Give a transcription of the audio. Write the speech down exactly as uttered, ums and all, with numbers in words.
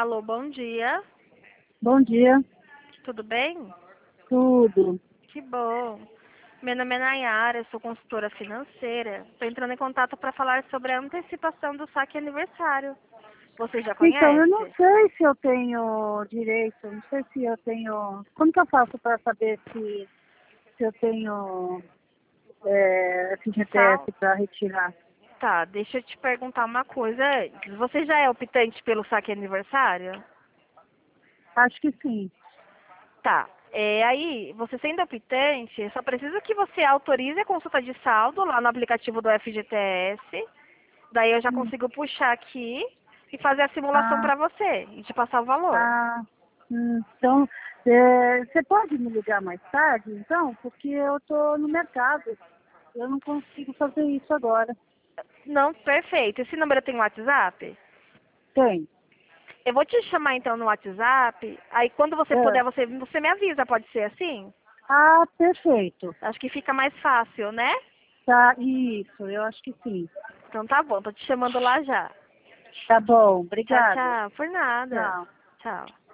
Alô, bom dia. Bom dia, Tudo bem? tudo. Que bom. Meu nome é Nayara, eu sou consultora financeira. Estou entrando em contato para falar sobre a antecipação do saque aniversário. Você já Então, eu não conhece? sei se eu tenho direito, não sei se eu tenho. Como que eu faço para saber se, se eu tenho é, Sal... F G T S para retirar? Tá, deixa eu te perguntar uma coisa antes. Você já é optante pelo saque aniversário? Acho que sim. Tá. É, aí, você sendo optante, só precisa que você autorize a consulta de saldo lá no aplicativo do F G T S. Daí eu já Hum. consigo puxar aqui e fazer a simulação Ah, para você e te passar o valor. ah, hum. Então, é, você pode me ligar mais tarde, então? Porque eu estou no mercado. Eu não consigo fazer isso agora. Não, perfeito. Esse número tem WhatsApp? Tem. Eu vou te chamar então no WhatsApp. Aí quando você É. puder, você, você me avisa, pode ser assim? Ah, perfeito. Acho que fica mais fácil, né? Tá, isso, eu acho que sim. Então tá bom, tô te chamando lá já. Tá bom, Tchau, obrigada. tchau. Por nada. Tchau. Tchau.